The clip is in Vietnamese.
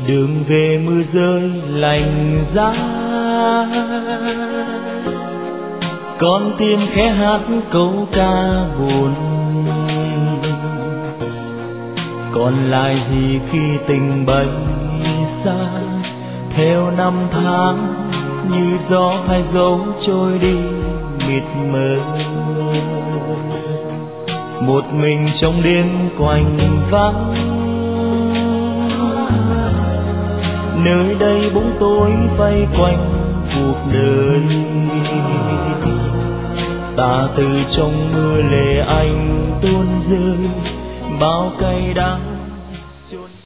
đường về mưa rơi lạnh giá, con tim khẽ hát câu ca buồn. Còn lại gì khi tình bay xa, theo năm tháng như gió phai dấu trôi đi mịt mờ. Một mình trong đêm quạnh vắng, nơi đây bóng tối vây quanh cuộc đời. Ta từ trong mưa lệ anh tuôn rơi, bao cay đắng